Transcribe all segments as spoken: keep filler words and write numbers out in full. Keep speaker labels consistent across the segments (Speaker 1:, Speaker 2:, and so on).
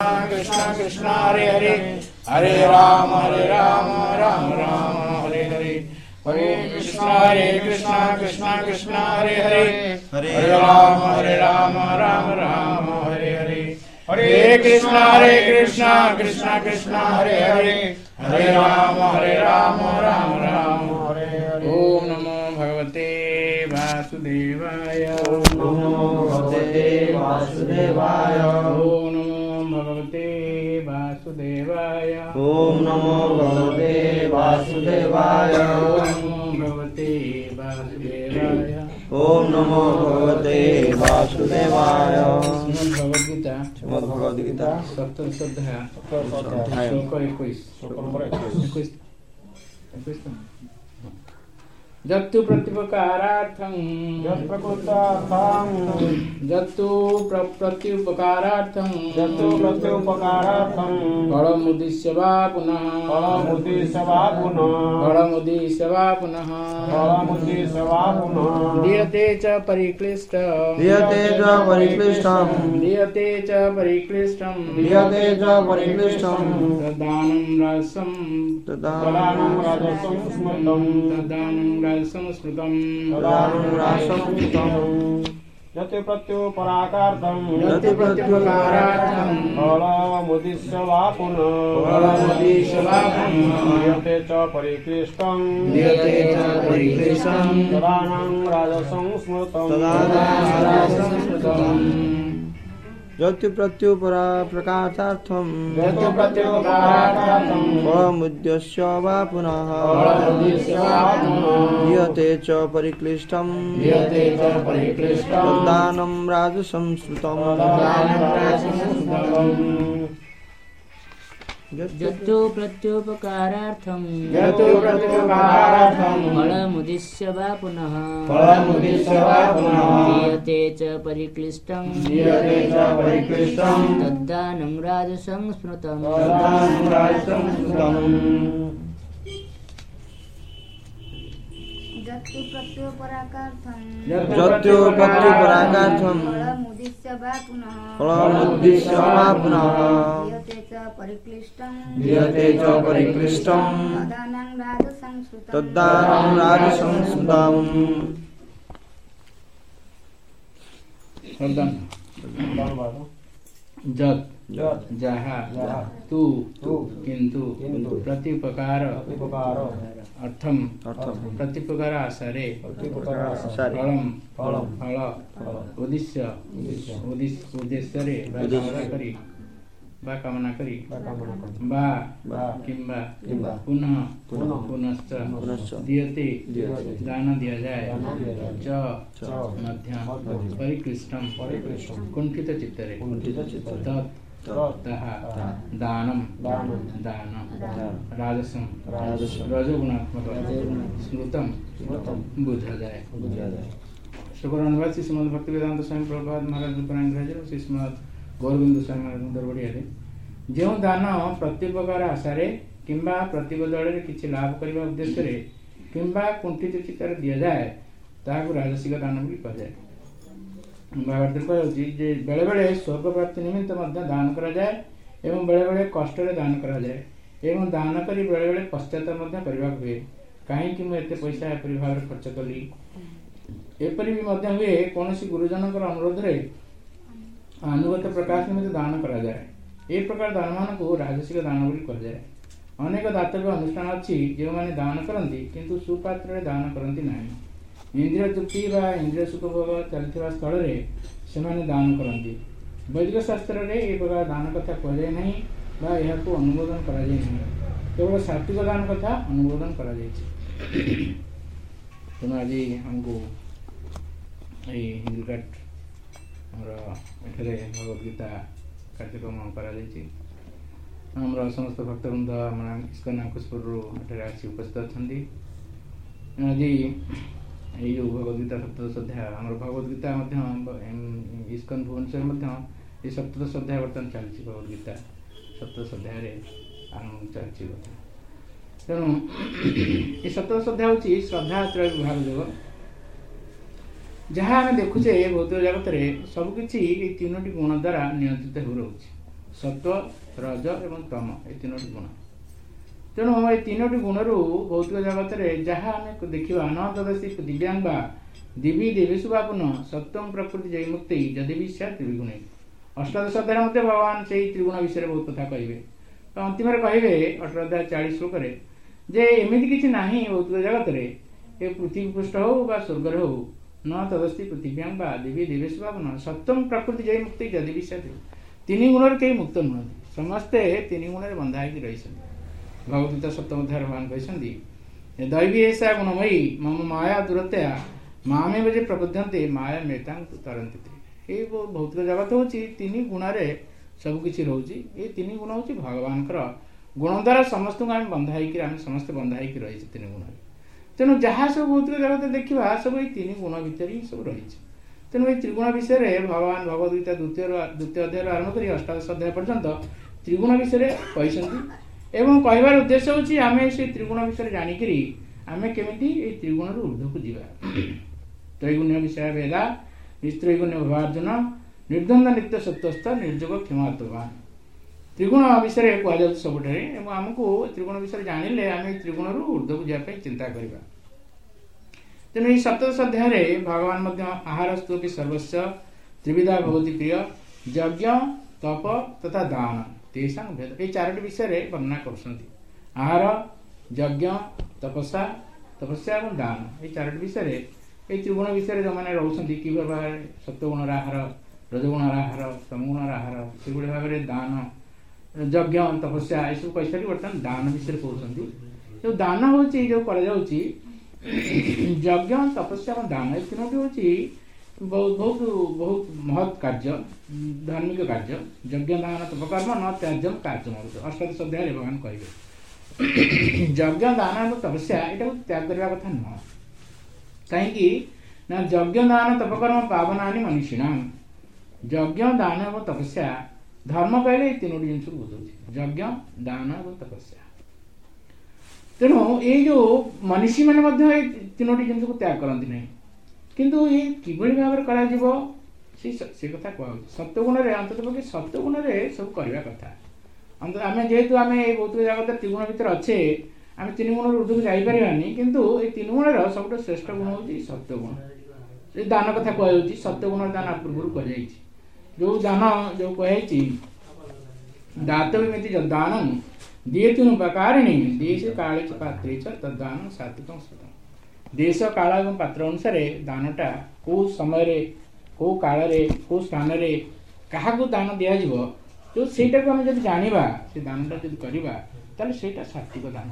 Speaker 1: कृष्ण कृष्ण हरे हरे हरे राम हरे राम राम राम हरे हरे हरे कृष्ण हरे कृष्ण कृष्ण कृष्ण हरे हरे हरे राम हरे राम राम राम हरे हरे हरे कृष्ण हरे कृष्ण कृष्ण कृष्ण हरे हरे हरे राम हरे राम राम राम हरे हरे। ओम नमो भगवते वासुदेवाय। ओम नमो भगवते वासुदेवाय। ओम नमो भगवते वासुदेवाय। ओम नमो भगवते वासुदेवाय। ओम नमो भगवते वासुदेवाय। ओम नमो भगवते वासुदेवाय। श्रीमद् भगवद गीता श्रीमद् भगवद गीता सप्तदश अध्याय श्लोक इक्कीस इक्कीस जत्तु प्रत्युपकारार्थं जत्तु प्रत्युपकारार्थं जत्तु प्रत्युपकारार्थं फलमुद्दिश्य वा पुनः फलमुद्दिश्य वा पुनः फलमुद्दिश्य वा पुनः फलमुद्दिश्य वा पुनः दीयते च परिक्लिष्ट दीयते च परिक्लिष्टं दीयते च परिक्लिष्टं दीयते च परिक्लिष्टं तदानं रसं तदानं रसं स्मृतं तदानं संस्कृतं यत् प्रत्युपकारार्थं यत् प्रत्युपकारार्थं फलमुद्दिश्य वा पुनः फलमुद्दिश्य वा पुनः दीयते च परिक्लिष्टं दीयते च परिक्लिष्टं तदानं राजसं स्मृतं तदानं राजसं स्मृतं
Speaker 2: जत्तु प्रत्युपकारार्थं
Speaker 1: जत्तु प्रत्युपकारार्थं
Speaker 2: फलमुद्दिश्य वा पुनः
Speaker 1: फलमुद्दिश्य वा पुनः
Speaker 2: दीयते च परिक्लिष्टं
Speaker 1: दीयते च परिक्लिष्टं
Speaker 2: तद्दानं राजसंस्कृतं
Speaker 1: तदानं राजसंस्कृतं
Speaker 3: जत्तु प्रत्युपकारार्थं
Speaker 1: जत्तु प्रत्युपकारार्थं
Speaker 3: फलमुद्दिश्य वा पुनः
Speaker 1: फलमुद्दिश्य वा पुनः
Speaker 3: दीयते च परिक्लिष्टं
Speaker 1: दीयते च परिक्लिष्टं
Speaker 3: तद्दानं राजसं स्मृतं
Speaker 1: तदानं राजसं स्मृतम्
Speaker 4: जत्तु प्रत्युपकारार्थं
Speaker 2: जत्तु प्रत्युपकारार्थं
Speaker 4: फलमुद्दिश्य वा पुनः
Speaker 2: फलमुद्दिश्य वा पुनः
Speaker 4: दीयते च परिक्लिष्टं
Speaker 2: दीयते च परिक्लिष्टं
Speaker 4: तदानं राजसंस्कृतं
Speaker 2: तद्दानं राजसंस्कृतं
Speaker 1: जत जहा तु किंतु प्रत्युपकार अर्थम प्रत्युपकार आसारे फलम फल उद्देश्य उद्देश्य रे कामना करी बा कामना करी बा किंबा पुनः पुनश्च दीयते दान दिया जाए च मध्यम परिक्लिष्टम कुंठित चित्तरे तत् दानम दान राजसम रजोगुणात्मक स्मृतम बुझा जाए। शुक्र अनुवाद श्रीमद् भक्तिवेदांत स्वामी प्रभुपाद महाराज उपरांग श्रीमद् गौरबिंदु स्वामी महाराज दरबड़िया जो दान प्रत्युपकार आशारे किंबा प्रतिबदल किसी लाभ करने उद्देश्य किंबा कुंठित चित्तर दि जाए ताकू राजसिक दान भी कह जाए। भागवत कहूँ बेले बेले स्वर्ग प्राप्ति निमित्त दान करा जाए एवं बेले बेले कष्ट दान करा जाए एवं दान करी बेले बेले पश्चाताप हुए कहीं मुझे पैसा एपरी भाव में खर्च कली एपरी भी हुए कौन गुरुजन अनुरोध रे अनुगत प्रकाश निमित्त दान करा जाए। ए प्रकार दान मान को राजसिक दान बोली कह जाए। अनेक दातव्य अनुष्ठान अच्छी जो मैंने दान करती किंतु सुपात्र दान करती नहीं। इंद्रिय तृप्ति व इंद्रिय सुख भोग चलता स्थल से दान करती। वैदिक शास्त्र में ये प्रकार दान कथा कहुए नहीं यह अनुमोदन करा जाए नहीं केवल सात्विक दान कथा अनुमोदन करा जाए। तेणु आज हमको हिंदू काट भगवदगीता कार्यक्रम कर समस्त भक्तवृंद इस्कन आकुशपुर आसी उपस्थित अच्छा। आज ये भगवदगीता सप्तदश अध्याय आम भगवदगीता इस्कन भुवनेश्वर ये सप्तदश अध्याय बर्तमान चलती भगवदगीता सप्तदश अध्याय आरंभ चलती कथा। तेणु ये सप्तदश अध्याय हूँ श्रद्धा त्रय विभाग योग जहाँ आम देखुचे भौतिक जगत में सबकि तीनो गुण द्वारा नियंत्रित हो रही। सत्व रज एवं तम ये तीनोटी गुण। तेणु ये तीनोटी गुणरू भौतिक जगत में जहाँ आम देखा न तदसी दिव्यांग दिवी देवीसु बापुन सत्यम प्रकृति जय मुक्ति जदि भी सैत् त्रिगुण। अष्टादश अध्याय मध्य भगवान से त्रिगुण विषय बहुत कथा कहे। तो अंतिम कहे अठर अध्याय चालीस श्लोक जे एमती किसी ना भौतिक जगत में ये पृथ्वी पृष्ठ हो बा स्वर्ग हो न तदस्ति पृथिव्यांग देवी देवेश बाबन सत्यम प्रकृति जय मुक्ति जदि भी सैत्। तीन गुण कई मुक्त नुहति समस्ते तीन गुण बंधा होगी रही। भगवद्गीता सप्तम अध्याय भगवान कहते दैवी ऐसा गुणमयी मम माया दूरतया मामेव जे प्रबध्यन्ते माया मेतांग तरंती। ये भौतिक जगत हूँ तीन गुण सबकि रोचे। ये तीन गुण हूँ भगवान गुण द्वारा समस्त आम बंधा होकर समस्ते बंधा होकर रही तीन गुण। तेणु जहाँ सब भौतिक जगत देखा सब ये तीन गुण भितर ही सब रही। तेणु ये त्रिगुण विषय भगवान भगवद्गीता द्वितीय द्वितीय अध्याय आरंभ कर अष्टादश अध्याय पर्यंत त्रिगुण विषय कहते एवं कहबार उद्देश्य हूँ आम से त्रिगुण विषय जाणिक आम केमी त्रिगुण ऊर्ध्व को जावा। त्रैगुण्य विषय वेदा निस्त्रैगुण्य भवार्जुन निर्द्वंद नित्य सत्यस्थ निर्जोग क्षमात्वान। त्रिगुण विषय कहुँ सबुठे आमको त्रिगुण विषय जानिले आम त्रिगुण ऊर्ध्व को जावाई चिंता करवा। तेणु ये सप्तदश अध्याय भगवान आहारस्तु सर्वस्व त्रिविधा भवति प्रिय यज्ञ तप तथा दान तेषां भेद ये चारोटी विषय वर्णना कर। आहार यज्ञ तपस्या तपस्या और दान ये चारोटी विषय ये त्रिगुण विषय जो मैंने रोचे कि भाव सत्वगुण आहार रजगुण आहार तमगुण आहार से भाव में दान यज्ञ तपस्या ये सब कही सारी बर्तमान दान विषय कहते। जो दान हूँ जो कर यज्ञ तपस्या और दान ये तीनोटी हूँ बहुत बहुत बहुत महत् कार्य धार्मिक कार्य। यज्ञ दान तपकर्म न त्याज्यम कार्यम अष्टादश अध्याय भगवान कहे यज्ञ दान और तपस्या यहाँ त्याग करने कथा नुह कहीं ना यज्ञ दान तपकर्म पावनानि मनीषिणाम। यज्ञ दान और तपस्या धर्म कहले तीनोटी जिन बुझे यज्ञ दान और तपस्या। तेणु ये जो मनीषी मैंने तीनोटी जिन को त्याग करती ना किंतु ये किभली भाव में करा जीवो से से कथा कह सत्वगुण रे अंत पक्षे सत्वगुण रे सब करवा कथा। अंत आम जेहेतु आम ये भौतिक जगत त्रिगुण भीतर अच्छे आम तीन गुण ऊर्ध्व को जापारानी किंतु ये तीन गुण सब श्रेष्ठ गुण हूँ सत्वगुण। दान कथा कहुच्छी सत्वगुण दान पूर्व कह जो दान जो कही दातव्यमिति दान दिए तीन उपकारिणी देश काले च पात्रे च तद्दान सात्विकं स्मृतम्। देश काल और पात्र अनुसार दानटा कौ समय कौ काल कौ स्थान क्या दान दिज्व जो सेटा को आम जब जाना से दानटा जब करवा ताले सेटा सात्विक दान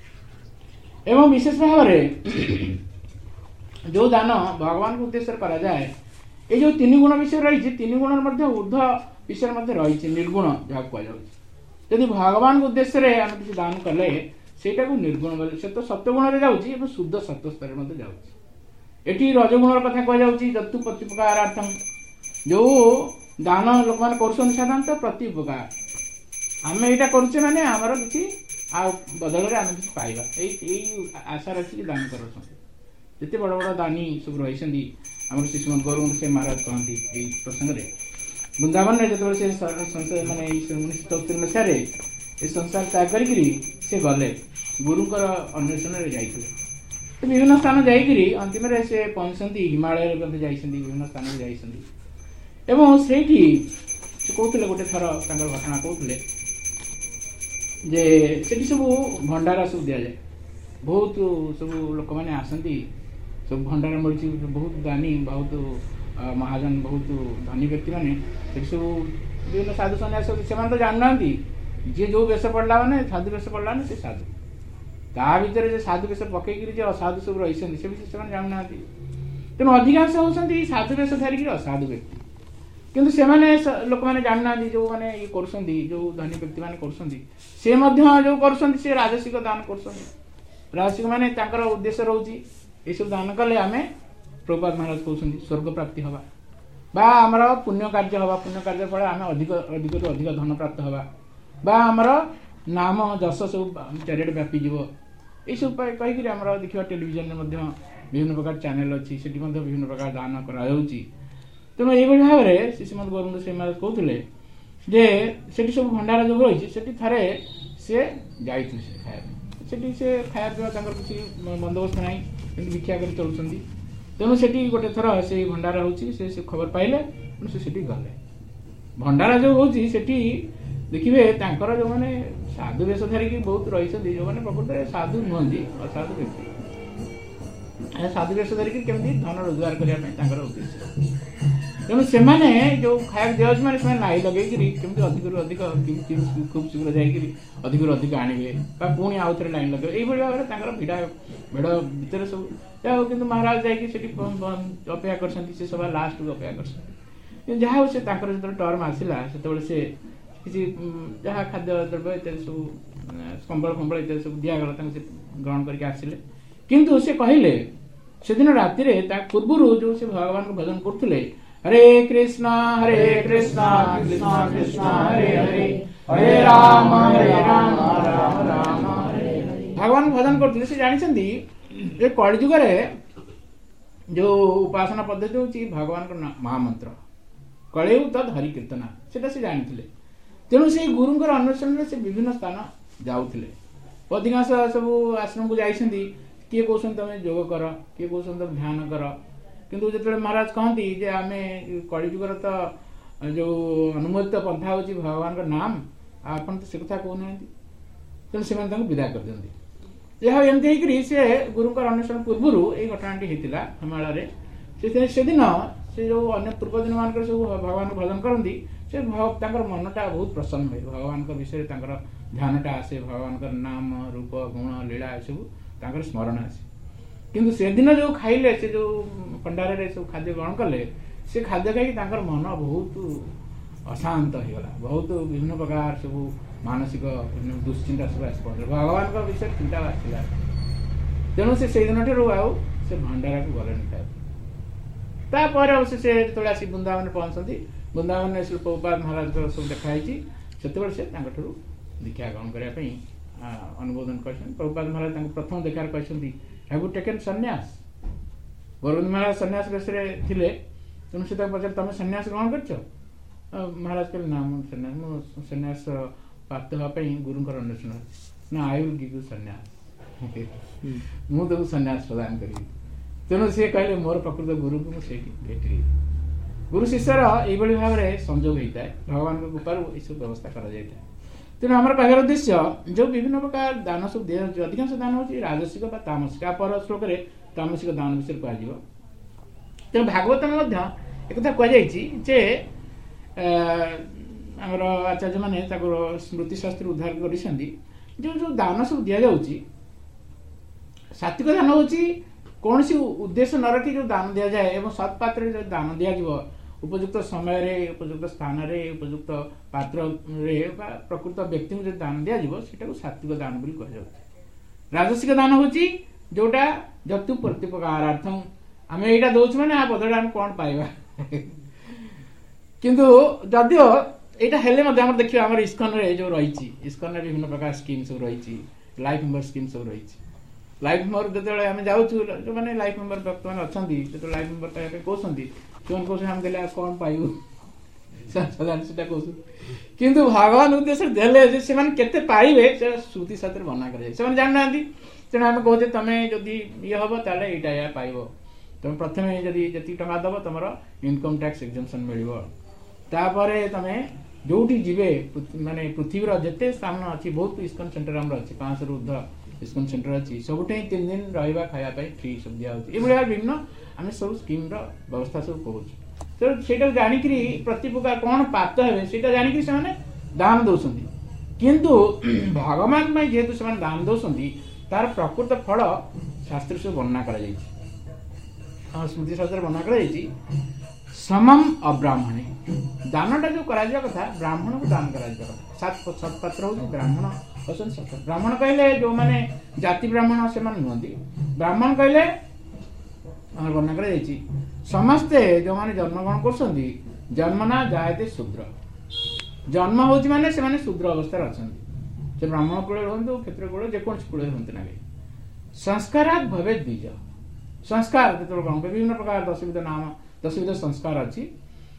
Speaker 1: हो। एवं विशेष भाव में जो दान भगवान को उद्देश्य करा जाए ये जो तीन गुण विषय रही तीन गुण ऊर्ध्व विषय रही निर्गुण जहाँ कहुच्छे यदि भगवान उद्देश्य आम किसी दान कले सेटा को निर्गुण बोले से तो सत्वगुण जाऊँगी शुद्ध सत्व स्तर जाऊँगी। रजगुण कथा कहुच्छी जतु प्रतिपकारार्थम जो दान लोक मैंने कर साधारणतः प्रतिपकार आम यहाँ करुचे मैंने आमर किसी बदल में आम कि पाइबा यही आशा रखिक दान कर जिते बड़ बड़ दानी सब रही आम शिशुमन गौर से महाराज कहती यही प्रसंग में वृंदावन में जो से मैंने उन्नीस चौहत्तर मसीह ये संसार त्याग कर गले गुरुंकर अन्वेषण में जाते तो विभिन्न स्थान जाकरी अंतिम से पहुँचती हिमालय विभिन्न स्थान जाती एवं से कहते गोटे थर घटना कहते जे से सब भंडारा सब दि जाए बहुत सब लोक मैंने आसती सब भंडारा मिली बहुत दानी बहुत महाजन बहुत धनी व्यक्ति मैंने सब विभिन्न साधु सन्यास से तो जानना जी जो वेश पड़ा मैंने साधु वेश पड़ा से साधु ता भर साधु वेश पकईकि असाधु सब रही से विषय जानना तेणु अधिकांश होती साधु वेश धारिक असाधु व्यक्ति किंतु से लोक मैंने जानना जो मैंने ये कर जो धनी व्यक्ति मैंने कर जो कर राजसिक दान कर राजसिक माने उद्देश्य रोचे ये सब दान कले आम प्रभुपाद महाराज कहते स्वर्ग प्राप्ति हवा बा आमर पुण्य कार्य हवा पुण्य कार्य फल आम अधिक अधिक अधिक धन प्राप्त हवा बा आमर नाम जश सब चारिआडे व्यापी जीव ये सब कहीकि आम देखा टेलीविजन में विभिन्न प्रकार चैनल अच्छी से विभिन्न प्रकार दान कर तेणु ये भाव में श्रीमद गौरंग से महाराज कहते ଯେ ସେଠି ସବୁ ଭଣ୍ଡାର ଯୋଉ ରହିଛି ସେଠି ଥରେ ସେ ଯାଇଥିଲେ ସେଠି ଖାଇବା ପାଇଁ। ସେଠି ସେ ଖାଇବା ପିଇବା ତାଙ୍କର କିଛି ବନ୍ଦୋବସ୍ତ ନାହିଁ, ସେଠି ଭିକ୍ଷା କରି ଚଳୁଛନ୍ତି। ତେଣୁ ସେଠି ଗୋଟେ ଥର ସେଇ ଭଣ୍ଡାର ହଉଛି ସେ ସେ ଖବର ପାଇଲେ, ତେଣୁ ସେ ସେଠି ଗଲେ। ଭଣ୍ଡାର ଯୋଉ ହଉଛି ସେଠି ଦେଖିବେ ତାଙ୍କର ଯୋଉମାନେ ସାଧୁ ବେଶ ଧରିକି ବହୁତ ରହିଛନ୍ତି, ଯୋଉମାନେ ପ୍ରକୃତରେ ସାଧୁ ନୁହନ୍ତି, ଅସାଧୁ ବ୍ୟକ୍ତି, ସାଧୁ ବେଶ ଧରିକି କେମିତି ଧନ ରୋଜଗାର କରିବା ପାଇଁ ତାଙ୍କର ଉଦ୍ଦେଶ୍ୟ। ତେଣୁ ସେମାନେ ଯୋଉ ଖାଇବାକୁ ଦିଆଯାଉଛି ମାନେ ସେମାନେ ନାଇ ଲଗେଇକିରି କେମିତି ଅଧିକରୁ ଅଧିକ ଖୁବ୍ ଶୀଘ୍ର ଯାଇକିରି ଅଧିକରୁ ଅଧିକ ଆଣିବେ ବା ପୁଣି ଆଉ ଥରେ ଲାଇନ୍ ଲଗେଇବେ, ଏଇଭଳି ଭାବରେ ତାଙ୍କର ଭିଡ଼ା ଭିଡ଼ ଭିତରେ ସବୁ ଯାହା ହଉ। କିନ୍ତୁ ମହାରାଜ ଯାଇକି ସେଠି ଅପେକ୍ଷା କରିଛନ୍ତି, ସେ ସଭା ଲାଷ୍ଟକୁ ଅପେକ୍ଷା କରିଛନ୍ତି। କିନ୍ତୁ ଯାହା ହଉ ସେ ତାଙ୍କର ଯେତେବେଳେ ଟର୍ମ ଆସିଲା ସେତେବେଳେ ସେ କିଛି ଯାହା ଖାଦ୍ୟ ଦ୍ରବ୍ୟ ଇତ୍ୟାଦି ସବୁ କମ୍ବଳ ଫମ୍ବଳ ଇତ୍ୟାଦି ସବୁ ଦିଆଗଲା, ତାଙ୍କୁ ସେ ଗ୍ରହଣ କରିକି ଆସିଲେ। କିନ୍ତୁ ସେ କହିଲେ ସେଦିନ ରାତିରେ ତା ପୂର୍ବରୁ ଯୋଉ ସେ ଭଗବାନଙ୍କୁ ଭଜନ କରୁଥିଲେ, ହରେ କୃଷ୍ଣ ହରେ କୃଷ୍ଣ କୃଷ୍ଣ କୃଷ୍ଣ ହରେ ହରେ ହରେ ରାମ ହରେ ରାମ ରାମ ରାମ ହରେ ହରେ ଭଗବାନ ଭଜନ କରୁଥିଲେ। ସେ ଜାଣିଛନ୍ତି ଯେ କଳିଯୁଗରେ ଯୋଉ ଉପାସନା ପଦ୍ଧତି ହଉଛି ଭଗବାନଙ୍କ ମହାମନ୍ତ୍ର, କଳେଉ ତ ଧରି କୀର୍ତ୍ତନା, ସେଟା ସେ ଜାଣିଥିଲେ। ତେଣୁ ସେଇ ଗୁରୁଙ୍କର ଅନ୍ୱେଷଣରେ ସେ ବିଭିନ୍ନ ସ୍ଥାନ ଯାଉଥିଲେ। ଅଧିକାଂଶ ସବୁ ଆଶ୍ରମକୁ ଯାଇଛନ୍ତି, କିଏ କହୁଛନ୍ତି ତମେ ଯୋଗ କର, କିଏ କହୁଛନ୍ତି ତମେ ଧ୍ୟାନ କର। କିନ୍ତୁ ଯେତେବେଳେ ମହାରାଜ କହନ୍ତି ଯେ ଆମେ କଳିଯୁଗର ତ ଯୋଉ ଅନୁମୋଦିତ ପନ୍ଥା ହଉଛି ଭଗବାନଙ୍କ ନାମ, ଆପଣ ତ ସେ କଥା କହୁନାହାନ୍ତି, ତେଣୁ ସେମାନେ ତାଙ୍କୁ ବିଦା କରିଦିଅନ୍ତି। ଯାହା ଏମିତି ହେଇକରି ସେ ଗୁରୁଙ୍କର ଅନ୍ୱେଷଣ ପୂର୍ବରୁ ଏଇ ଘଟଣାଟି ହେଇଥିଲା ହିମାଳୟରେ। ସେଥିପାଇଁ ସେଦିନ ସେ ଯୋଉ ଅନ୍ୟ ପୂର୍ବ ଦିନ ମାନଙ୍କରେ ସବୁ ଭଗବାନଙ୍କୁ ଭଜନ କରନ୍ତି, ସେ ତାଙ୍କର ମନଟା ବହୁତ ପ୍ରସନ୍ନ ହୁଏ, ଭଗବାନଙ୍କ ବିଷୟରେ ତାଙ୍କର ଧ୍ୟାନଟା ଆସେ, ଭଗବାନଙ୍କର ନାମ ରୂପ ଗୁଣ ଲୀଳା ଏସବୁ ତାଙ୍କର ସ୍ମରଣ ଆସେ। କିନ୍ତୁ ସେଦିନ ଯୋଉ ଖାଇଲେ, ସେ ଯୋଉ ଭଣ୍ଡାରରେ ସବୁ ଖାଦ୍ୟ ଗ୍ରହଣ କଲେ, ସେ ଖାଦ୍ୟ ଖାଇକି ତାଙ୍କର ମନ ବହୁତ ଅଶାନ୍ତ ହେଇଗଲା, ବହୁତ ବିଭିନ୍ନ ପ୍ରକାର ସବୁ ମାନସିକ ଦୁଶ୍ଚିନ୍ତା ସବୁ ଆସି ପହଞ୍ଚିଲା, ଭଗବାନଙ୍କ ବିଷୟରେ ଚିନ୍ତା ଆସିଲା। ତେଣୁ ସେ ସେଇଦିନ ଠାରୁ ଆଉ ସେ ଭଣ୍ଡାରକୁ ଗଲେନି ଖାଇବା। ତାପରେ ଅବଶ୍ୟ ସେ ଯେତେବେଳେ ଆସି ବୃନ୍ଦାବନରେ ପହଞ୍ଚନ୍ତି, ବୃନ୍ଦାବନରେ ପ୍ରଭୁପାଦ ମହାରାଜଙ୍କର ସବୁ ଦେଖା ହେଇଛି, ସେତେବେଳେ ସେ ତାଙ୍କଠାରୁ ଦୀକ୍ଷା ଗ୍ରହଣ କରିବା ପାଇଁ ଅନୁମୋଦନ କରିଛନ୍ତି। ପ୍ରଭୁପାଦ ମହାରାଜ ତାଙ୍କୁ ପ୍ରଥମ ଦେଖାରେ କହିଛନ୍ତି, ହ୍ୟାଭ୍ ୟୁ ଟେକେନ୍ ସନ୍ନ୍ୟାସ? ଗୋବିନ୍ଦ ମହାରାଜ ସନ୍ନ୍ୟାସ ବେଶରେ ଥିଲେ, ତେଣୁ ସେ ତାଙ୍କୁ ପଚାରିଲେ ତମେ ସନ୍ନ୍ୟାସ ଗ୍ରହଣ କରିଛ? ମହାରାଜ କହିଲେ ନା, ମୁଁ ସନ୍ନ୍ୟାସ ମୁଁ ସନ୍ନ୍ୟାସ ପ୍ରାପ୍ତ ହେବା ପାଇଁ ଗୁରୁଙ୍କର ଅନ୍ୱେଷଣ ନା, ଆଇ ୱିଲ୍ ଗିଭ୍ ୟୁ ସନ୍ନ୍ୟାସ, ମୁଁ ତାକୁ ସନ୍ନ୍ୟାସ ପ୍ରଦାନ କରିବି। ତେଣୁ ସେ କହିଲେ ମୋର ପ୍ରକୃତ ଗୁରୁକୁ ମୁଁ ସେଇଠି ଭେଟିଲି। ଗୁରୁ ଶିଷ୍ୟର ଏଇଭଳି ଭାବରେ ସଂଯୋଗ ହେଇଥାଏ, ଭଗବାନଙ୍କ କୃପାରୁ ଏସବୁ ବ୍ୟବସ୍ଥା କରାଯାଇଥାଏ। ତେଣୁ ଆମର କହିବାର ଉଦ୍ଦେଶ୍ୟ ଯୋଉ ବିଭିନ୍ନ ପ୍ରକାର ଦାନ ସବୁ ଦିଆଯାଉଛି, ଅଧିକାଂଶ ଦାନ ହେଉଛି ରାଜସିକ ବା ତାମସିକ। ପର ଶ୍ଲୋକରେ ତାମସିକ ଦାନ ବିଷୟରେ କୁହାଯିବ। ତେଣୁ ଭାଗବତରେ ମଧ୍ୟ ଏକଥା କୁହାଯାଇଛି ଯେ ଆମର ଆଚାର୍ଯ୍ୟମାନେ ତାଙ୍କର ସ୍ମୃତି ଶାସ୍ତ୍ର ଉଦ୍ଧାର କରିଛନ୍ତି, ଯୋଉ ଯୋଉ ଦାନ ସବୁ ଦିଆଯାଉଛି, ସାତ୍ବିକ ଦାନ ହେଉଛି କୌଣସି ଉଦ୍ଦେଶ୍ୟ ନ ରଖି ଯୋଉ ଦାନ ଦିଆଯାଏ ଏବଂ ସତ୍ ପାତ୍ରରେ ଯୋଉ ଦାନ ଦିଆଯିବ, ଉପଯୁକ୍ତ ସମୟରେ ଉପଯୁକ୍ତ ସ୍ଥାନରେ ଉପଯୁକ୍ତ ପାତ୍ରରେ ବା ପ୍ରକୃତ ବ୍ୟକ୍ତିଙ୍କୁ ଯଦି ଦାନ ଦିଆଯିବ, ସେଟାକୁ ସାତ୍ବିକ ଦାନ ବୋଲି କୁହାଯାଉଛି। ରାଜସିକ ଦାନ ହେଉଛି ଯୋଉଟା ଯତୁ ପ୍ରତିପକାରାର୍ଥଂ, ଆମେ ଏଇଟା ଦଉଛୁ ମାନେ ଆ ବଦଳରେ ଆମେ କଣ ପାଇବା। କିନ୍ତୁ ଯଦିଓ ଏଇଟା ହେଲେ ମଧ୍ୟ ଆମର ଦେଖିବା ଆମର ଇସ୍କନରେ ଯୋଉ ରହିଛି, ଇସ୍କନରେ ବିଭିନ୍ନ ପ୍ରକାର ସ୍କିମ୍ ସବୁ ରହିଛି, ଲାଇଫ୍ ମେମ୍ବର ସ୍କିମ୍ ସବୁ ରହିଛି। ଲାଇଫ୍ ମେମ୍ବର ଯେତେବେଳେ ଆମେ ଯାଉଛୁ, ଯୋଉମାନେ ଲାଇଫ୍ ମେମ୍ବର ବ୍ୟକ୍ତିମାନେ ଅଛନ୍ତି, ଯେତେବେଳେ ଲାଇଫ୍ ମେମ୍ବର ପାଇବା ପାଇଁ କହୁଛନ୍ତି, ସେମାନେ କହୁଛନ୍ତି ଆମେ ଦେଲେ ଆଉ କଣ ପାଇବୁ, ସେଟା କହୁଛୁ। କିନ୍ତୁ ଭଗବାନ ଉଦ୍ଦେଶ୍ୟରେ ଦେଲେ ଯେ ସେମାନେ କେତେ ପାଇବେ ସେଟା ଶ୍ରୁତି ଶାସ୍ତ୍ରରେ ବର୍ଣ୍ଣନା କରାଯାଏ, ସେମାନେ ଜାଣିନାହାନ୍ତି। ତେଣୁ ଆମେ କହୁଛେ ତମେ ଯଦି ଇଏ ହବ ତାହେଲେ ଏଇଟା ଏଇଆ ପାଇବ, ତମେ ପ୍ରଥମେ ଯଦି ଯେତିକି ଟଙ୍କା ଦବ ତମର ଇନକମ୍ ଟ୍ୟାକ୍ସ ଏକ୍ସେମ୍ପସନ୍ ମିଳିବ, ତାପରେ ତମେ ଯୋଉଠି ଯିବେ ମାନେ ପୃଥିବୀର ଯେତେ ସ୍ଥାନ ଅଛି, ବହୁତ ଇସ୍କନ ସେଣ୍ଟର ଆମର ଅଛି, ପାଞ୍ଚଶହରୁ ଉର୍ଦ୍ଧ୍ୱ ଇସ୍କନ ସେଣ୍ଟର ଅଛି, ସବୁଠି ତିନି ଦିନ ରହିବା ଖାଇବା ପାଇଁ ଫ୍ରି ସବୁ ଦିଆହଉଛି। ଏଇଭଳିଆ ବିଭିନ୍ନ ଆମେ ସବୁ ସ୍କିମ୍ର ବ୍ୟବସ୍ଥା ସବୁ କହୁଛୁ। ତେଣୁ ସେଇଟା ଜାଣିକିରି ପ୍ରତି ପ୍ରକାର କଣ ପ୍ରାପ୍ତ ହେବେ ସେଇଟା ଜାଣିକିରି ସେମାନେ ଦାନ ଦଉଛନ୍ତି। କିନ୍ତୁ ଭଗବାନ ପାଇଁ ଯେହେତୁ ସେମାନେ ଦାନ ଦଉଛନ୍ତି, ତାର ପ୍ରକୃତ ଫଳ ଶାସ୍ତ୍ର ସବୁ ବର୍ଣ୍ଣନା କରାଯାଇଛି, ସ୍ମୃତି ଶାସ୍ତ୍ରରେ ବର୍ଣ୍ଣନା କରାଯାଇଛି। ସମମ୍ ଅବ୍ରାହ୍ମଣେ, ଦାନଟା ଯୋଉ କରାଯିବା କଥା ବ୍ରାହ୍ମଣକୁ ଦାନ କରାଯିବା କଥା। ସତ୍ପାତ୍ର ହଉଛି ବ୍ରାହ୍ମଣ ଅଛନ୍ତି ସତ। ବ୍ରାହ୍ମଣ କହିଲେ ଯୋଉମାନେ ଜାତି ବ୍ରାହ୍ମଣ ସେମାନେ ନୁହନ୍ତି। ବ୍ରାହ୍ମଣ କହିଲେ ଆମର ବର୍ଣ୍ଣନା କରାଯାଇଛି ସମସ୍ତେ ଯୋଉମାନେ ଜନ୍ମଗ୍ରହଣ କରୁଛନ୍ତି, ଜନ୍ମନା ଜାୟତେ ଶୂଦ୍ର, ଜନ୍ମ ହଉଛି ମାନେ ସେମାନେ ଶୂଦ୍ର ଅବସ୍ଥାରେ ଅଛନ୍ତି। ସେ ବ୍ରାହ୍ମଣ କୂଳରେ ରୁହନ୍ତୁ, କ୍ଷତ୍ରିୟ କୂଳରେ, ଯେକୌଣସି କୂଳରେ ହୁଅନ୍ତୁ ନା କାହିଁକି। ସଂସ୍କାରାତ୍ ଭବେତ୍ ବୀଜ, ସଂସ୍କାର ଯେତେବେଳେ ଗ୍ରହଣ କରିବେ, ବିଭିନ୍ନ ପ୍ରକାର ଦଶବିଧ ନାମ ଦଶବିଧ ସଂସ୍କାର ଅଛି।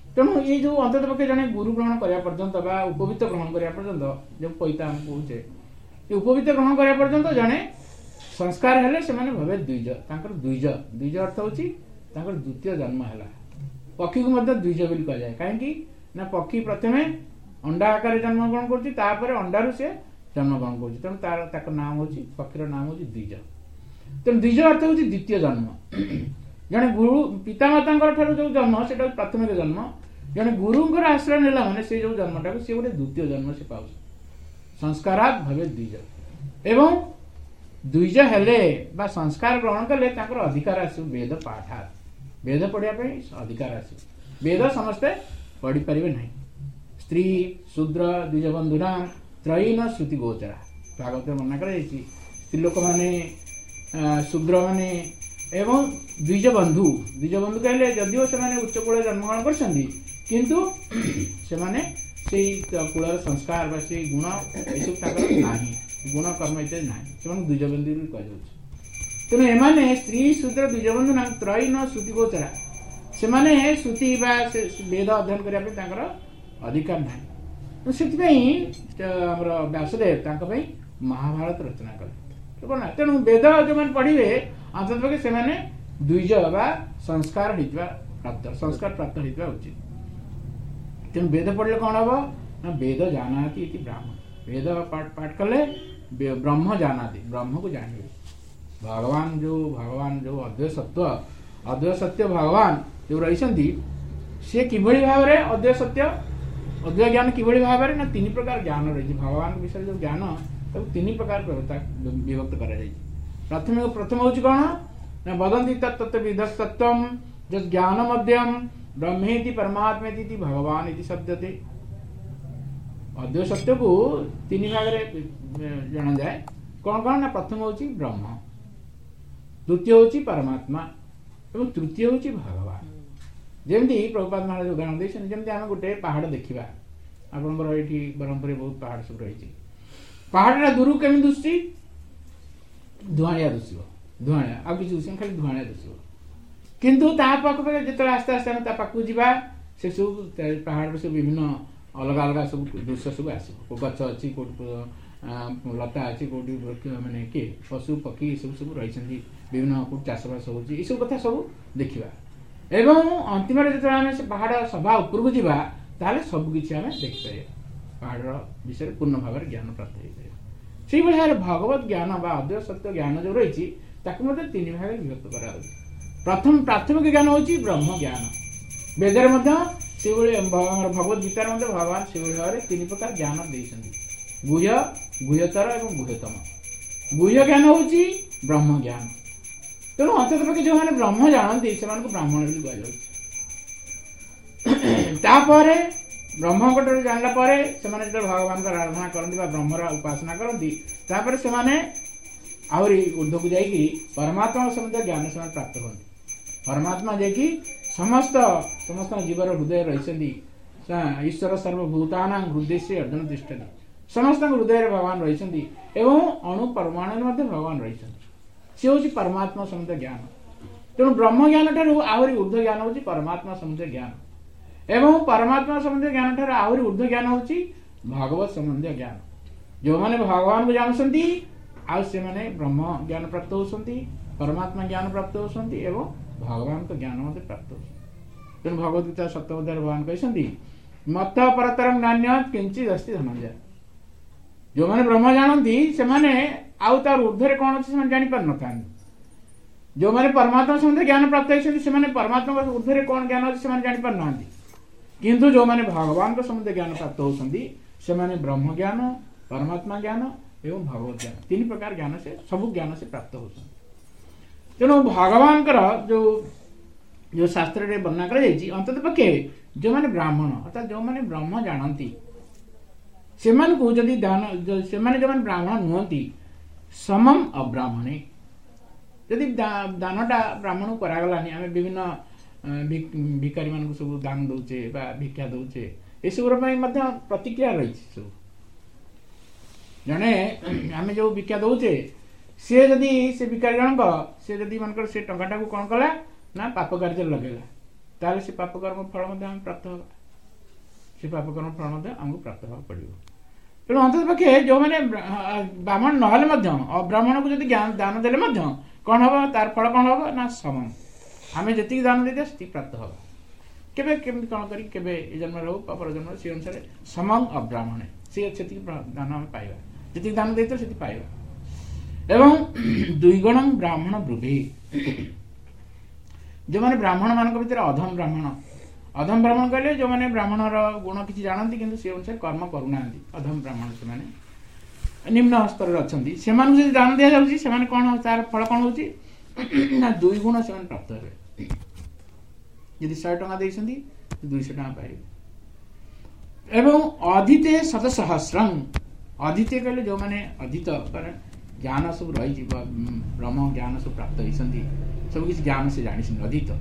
Speaker 1: तेणु ये जो अंतत पक्षे जड़े गुरु ग्रहण करा पर्यंत बा उपवीत ग्रहण करा पर्यंत जो पैता हम कहुचे उपवीत ग्रहण करा पर्यंत जड़े संस्कार हेले से माने भवे द्विज तांकर द्विज द्विज अर्थ होची तांकर द्वितीय जन्म हैला पक्षी को मध्य द्विज बोली कह जाए कहीं ना पक्षी प्रथमे अंडा आकार जन्म ग्रहण करछि तापर अंडारु से जन्म ग्रहण करछि तेणु तार ताकर नाम होची पक्षीर नाम होची द्विज तेणु द्विज अर्थ होची द्वितीय जन्म जड़े गुरु पितामाता ठार जो जन्म से प्राथमिक जन्म जड़े गुरुंर आश्रय नेला माने से जो जन्मटा सी गोटे द्वितीय जन्म से पाउछ संस्कारात भवे द्विज एवं द्विज हेले बा संस्कार ग्रहण कले तांकर अधिकार आसु वेद पाठात वेद पढ़िया पे अधिकार आसु वेद समस्ते पढ़ी परिबे नहीं स्त्री शूद्र द्विज बंधुना त्रयीन श्रुति गोचरा भागवत मना कर स्त्री लोक माने शूद्र माने एवं द्विज बंधु द्विज बंधु कहले जदिओ से माने उच्च कुल जन्म ग्रहण करछन्ती किंतु से माने से कुलर संस्कार बा से गुण एसब ताकर नाही गुण कर्म इत्यादि नाही से माने द्विज बंधु कह जाउछ तेणु एमाने स्त्री शूद्र द्विज बंधु ना त्रयीन श्रुति गोचरा से माने श्रुति बा से वेद अध्ययन करिया पे ताकर अधिकार नाही तो सेति पई हमर व्यासदेव तांका पई महाभारत रचना कले तेणु वेद जो मैंने पढ़े अंतत पक्षे से माने द्विज बा संस्कार हितवा प्राप्त संस्कार प्राप्त हितवा उचित तेणु वेद पढ़ले कौन हम ना वेद जानाति इति ब्राह्मण वेद पाठ पाठ कले ब्रह्म जानाति ब्रह्म को जानिए भगवान जो भगवान जो अद्वैय सत्व अद्वैय सत्य भगवान जो रही सी किभली भाव में अद्वैय सत्य अद्वैय ज्ञान किभली भाव में ना तीन प्रकार ज्ञान रही भगवान विषय जो ज्ञान तीन प्रकार विभक्त कर प्रथम प्रथम हूँ कौन ना वदंती तत्व विधस्तत्व जो ज्ञान मध्यम ब्रह्मेति परमात्मेति भगवान इति शब्दते अद्वैय सत्य को तीन भाग में जना जाए कौन कौन ना प्रथम हूँ ब्रह्म द्वितीय हूँ परमात्मा एवं तृतीय हूँ भगवान जमती प्रभुपाद महाराज उदाहरण देते आम गोटे पहाड़ देखा आपंकर ये ब्रह्मपुर बहुत पहाड़ सब रही पहाड़ा दूर केमी दुषी धुआया दुषिब धुआया आ किसी दुषे खाली धुआया दुषिब किंतु ता पाख पाखे जो आस्ते आस्ते आम पाखक जा से सब पहाड़ से विभिन्न अलग अलग सब दृश्य सब आसो गच अच्छी कौट लता अच्छी कौटी मानने किए पशु पक्षी सब सब रही विभिन्न कौट चाषबास हो सब कथा सब देखा एवं अंतिम जो आम से पहाड़ सभा उपरको जा ताले सबकि आम देखिपर पहाड़ विषय पूर्ण भाव में ज्ञान प्राप्त हो से भाई भगवत ज्ञान बा अद्वैय सत्य ज्ञान जो रही तीन भाग विभक्त करा प्रथम प्राथमिक ज्ञान हूँ ब्रह्म ज्ञान वेदर से भगवत गीतार भगवान से भाव में तीन प्रकार ज्ञान देते गुह्य गुह्यतर और गुह्यतम गुह्य ज्ञान हूँ ब्रह्म ज्ञान तेणु अंतत पक्षे जो मैंने ब्रह्म जानती से ब्राह्मण भी कहुपर ब्रह्म कटर जानला से भगवान का आराधना करती ब्रह्मर उपासना करती से आहरी ऊर्ध्व को जाकि परमात्मा सम्बन्ध ज्ञान से प्राप्त होती परमात्मा जाकि समस्त समस्त जीवर हृदय रही ईश्वर सर्वभूताना हृदय से अर्जुन तिष्ठति समस्त हृदय भगवान रही एवं अणु परमाणु भगवान रही सी हूँ परमात्मा सम्बन्ध ज्ञान तेणु ब्रह्म ज्ञान ठार आहरी ऊर्ध्व ज्ञान हूँ परमात्मा सम्बन्ध ज्ञान एवं परमात्मा सम्बन्ध ज्ञान ठार आहरी ऊर्ध्व ज्ञान हूँ भगवत सम्बन्ध ज्ञान जो मैंने भगवान को जानते आज से माने ब्रह्म ज्ञान प्राप्त होती परमात्मा ज्ञान प्राप्त होती एवं भगवान को ज्ञान मत प्राप्त हो तेणु भगवदगीता सप्तम भगवान कहते मत परतरम नान्य किंचित अस्ति धनंजय जो मैंने ब्रह्म जानती से माने आउ तार ऊर्ध्व कौन अच्छे से जानी पार न जो मैंने परमात्मा सम्बन्ध ज्ञान प्राप्त होती परमात्मा ऊर्ध्व कौन ज्ञान अच्छे से जानी पार ना किंतु जो मैंने भगवान को सम्बन्ध ज्ञान प्राप्त होती से माने ब्रह्म ज्ञान परमात्मा ज्ञान एवं भगवत ज्ञान तीन प्रकार ज्ञान से सब ज्ञान से प्राप्त होती तेणु भगवान जो जो शास्त्र रे वर्णना कर अंतत पक्षे जो मैंने ब्राह्मण अर्थात जो मैंने ब्रह्म जानती से जदि दान से जो मैंने ब्राह्मण नुहति समम अब्राह्मणे यदि दानटा ब्राह्मण करागलानी आम विभिन्न भिकारी मान सब दान दौचे भिक्षा दौचे ये सब प्रतिक्रिया रही सब जड़े आम जो भिक्षा दौचे सी जदि से भिकारी जनक सी जदि मन से टाटा को कौन कला ना पाप कार्य लगेगा ताले से पाप कर्म फल मध्य हम प्राप्त होगा, से पाप कर्म फल मध्य हमको प्राप्त होगा पड़िबो। तेणु अंत पक्षे जो मैंने ब्राह्मण नहले मध्य अब्राह्मण को जदि ज्ञान दान देले मध्य कौन हम तार फल कौन हम ना सम आम जी दान देते से प्राप्त होगा। केबे केमती कौन करी केबे ए जन्म रो पर जन्म से अनुसार समम अब्राह्मण से दान आम पाइबा, जी दान देते से पाइबा। एवं दुईगुण ब्राह्मण ब्रुभि जो माने ब्राह्मण मान भीतर अधम ब्राह्मण, अधम ब्राह्मण कहले जो माने ब्राह्मणर गुण किसी जानती किंतु से अनुसार कर्म करूना, अधम ब्राह्मण से माने निम्न स्तर अच्छी से दान दि जाऊँगी से कौन तार फल कौन हो ना दुई गुण से प्राप्त हे। यदि शहे टका देती दुई टका पाइबे। एवं अधीते शत सहस्रम, अधीते कहले जो माने अधीत ज्ञान सब रही ब्रह्म ज्ञान सब प्राप्त होती सब किसी ज्ञान से जानी अधीत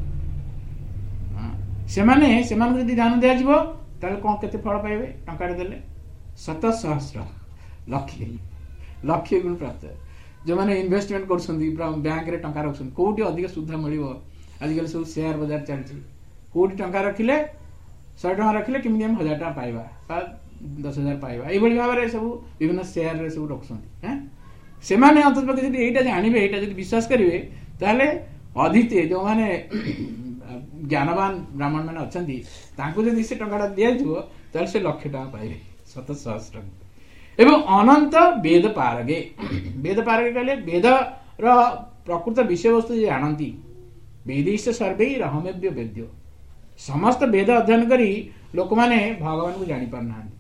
Speaker 1: से माने से माने दान दि जाव ताले कौन केते फल पाइबे टंका देले शत सहस्र लक्षे लक्षे गुण प्राप्त। जो माने इन्वेस्टमेंट करछंदी बैंक रे टंका रखछन कोठी अधिक सुधा मिलिबो आजिकल सब शेयर बाजार चलछि कोठी टंका रखिले सौ टंका रखिले किमि हम हजार टंका पाइबा बा दस हजार पाइबा एई बळी भाबरे सब विभिन्न शेयर रे सब रखछंदी हैं से माने अंततः यदि एटा जानिबे एटा यदि विश्वास करिवे ताले अधीते जो माने ज्ञानवान ब्राह्मण मैंने अच्छा तांको जदि से टंका दि जाव ताले से लक्ष टका पाइबे शत सहस्र। एवं अनंत वेद पारगे, वेद पारगे कहले वेद र प्रकृत विषय वस्तु जे जानती वेदिष्ट सर्वे रहमेव्य वेद्य, समस्त वेद अध्ययन करी लोक माने भगवान को जानी पार ना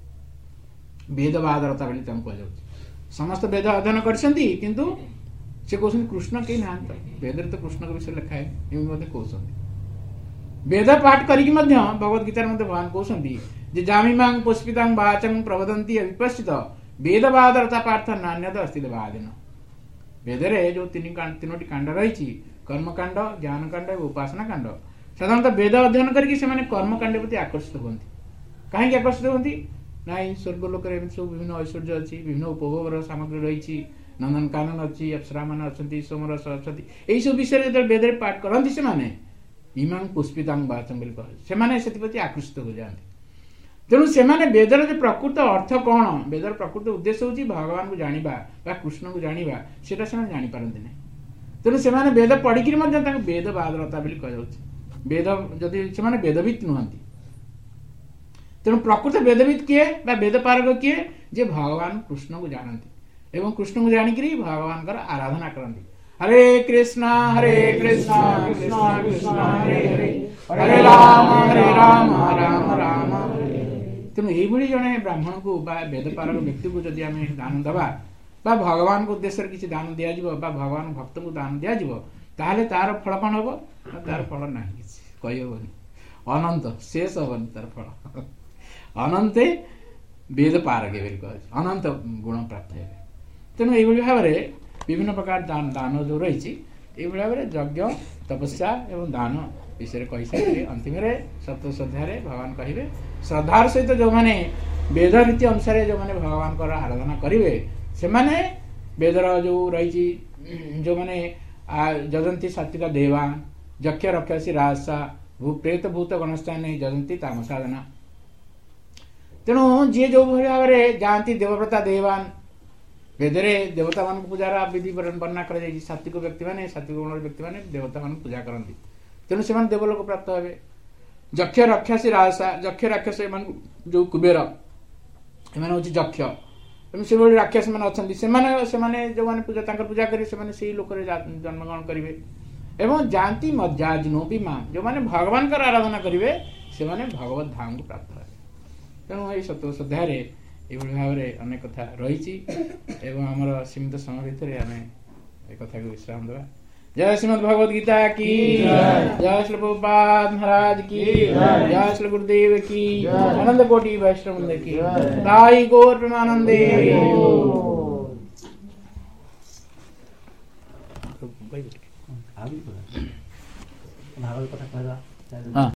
Speaker 1: वेदवादरता बोली तुमको कह समस्त वेद अध्ययन करछंती किंतु से कहते कृष्ण कहीं ना वेद तो कृष्ण के विषय लिखा है एवं कहते वेद पाठ करिक भगवत गीतार भगवान कहते जे जामीमां पुष्पितां वाचं प्रवदन्ति अविपश्चित वेदवादरता पार्थ नान्यद अस्ति वादिन। वेदरे जो तीन तीनोटी कांड रही कर्मकांड ज्ञान कांड और उपासना कांड साधारणतः वेद अध्ययन करके कर्मकांड प्रति आकर्षित होती कहीं आकर्षित होती ना स्वर्गलोक सब विभिन्न ऐश्वर्य अच्छी विभिन्न उपभोग सामग्री रही नंदनकानन अच्छी अप्सरा मान अच्छा सोमरस अच्छा यही सब विषय जो वेद पाठ करती से इमां पुष्पितां वाचं से आकर्षित हो जाती। तेणु से वेदर जो प्रकृत अर्थ कौन वेदर प्रकृत उद्देश्य हूँ भगवान को जानिबा बा कृष्ण को जानिबा सेटा से जानी पारती नहीं। तेणु से वेद पढ़िकी वेदवादरता बोली कह वेद जदि से वेदवित नुहति तेणु प्रकृत वेदवित किए बा वेद पारक किए जे भगवान कृष्ण को जानती एवं कृष्ण को जानिक भगवान का आराधना करती। हरे कृष्णा हरे कृष्णा कृष्णा कृष्णा हरे हरे हरे राम हरे राम राम राम हरे। तेणु यही जड़े ब्राह्मण को बा वेद पारक व्यक्ति को जदि आम दान दबा बा भगवान को उद्देश्य किसी दान दि जाव बा भगवान भक्त को दान दि जाव ताहले तार फल कौन हम तार फल ना कही हेनी अनंत शेष हेनी तार फल अनंते वेद पारगे कह अनंत गुण प्राप्त है। तेणु यही भाव में विभिन्न प्रकार दान दान जो रही भाव में यज्ञ तपस्या एवं दान विषय कही सारे अंतिम सप्तश अध्याय भगवान कहे श्रद्धार सहित जो मैंने वेद रीति अनुसार जो मैंने भगवान को आराधना करेंगे से माने वेदर जो रही जो मैंने जजंती सात्विक देवान यक्ष रक्षसी राजसा भू प्रेत भूत गणस्थान जजंती तामसाधना। तेणु जी जो भाव में जाती देवव्रता देवान वेदरे देवता मान पूजार विधि वर्णना कर सात्विक व्यक्ति मैंने सात्विक गुण व्यक्ति मैंने देवता मान पूजा करती तेणु से देवलोक प्राप्त हे। यक्ष रक्षसी राजसा यक्ष राक्षस जो कुबेर एम हूँ यक्ष तेणु से राक्षस मैंने अच्छा से जो मैंने पूजा पूजा करें से लोक जन्मग्रहण करेंगे एवं जानती मज्जाजिनो भी माँ जो मैंने भगवान का आराधना करेंगे से भगवत धाम को प्राप्त है। तेणु ये सप्तदश अध्याय ये भाव में अनेक कथा रही आमर सीमित समय भितर आम एक कथा को विश्राम देवा। जय श्रीमद् भगवद गीता की जय श्री प्रभुपाद महाराज की जय श्री गुरुदेव की आनंद कोटि वैष्णव की ताई गौर प्रेमानंदे।
Speaker 5: हाँ